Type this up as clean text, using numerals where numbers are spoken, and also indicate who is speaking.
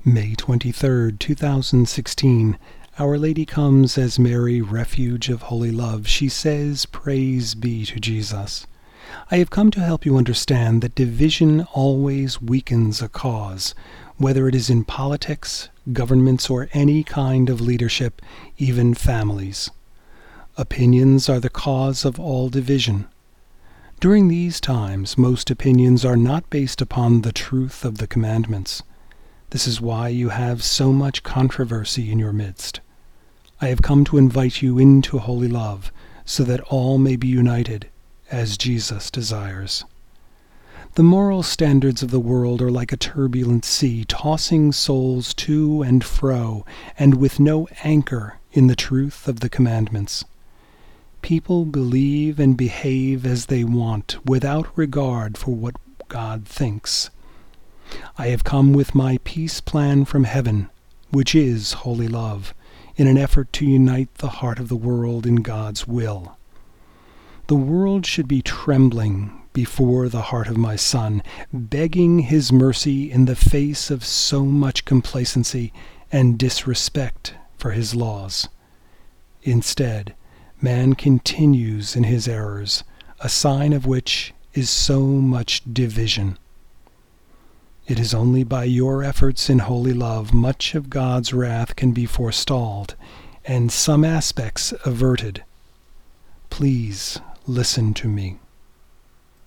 Speaker 1: May 23rd, 2016. Our Lady comes as Mary, refuge of holy love. She says, "Praise be to Jesus." I have come to help you understand that division always weakens a cause, whether it is in politics, governments, or any kind of leadership, even families. Opinions are the cause of all division. During these times, most opinions are not based upon the truth of the commandments. This is why you have so much controversy in your midst. I have come to invite you into holy love, so that all may be united, as Jesus desires. The moral standards of the world are like a turbulent sea, tossing souls to and fro, and with no anchor in the truth of the commandments. People believe and behave as they want, without regard for what God thinks. I have come with my peace plan from heaven, which is holy love, in an effort to unite the heart of the world in God's will. The world should be trembling before the heart of my Son, begging His mercy in the face of so much complacency and disrespect for His laws. Instead, man continues in his errors, a sign of which is so much division. It is only by your efforts in holy love much of God's wrath can be forestalled, and some aspects averted. Please listen to me.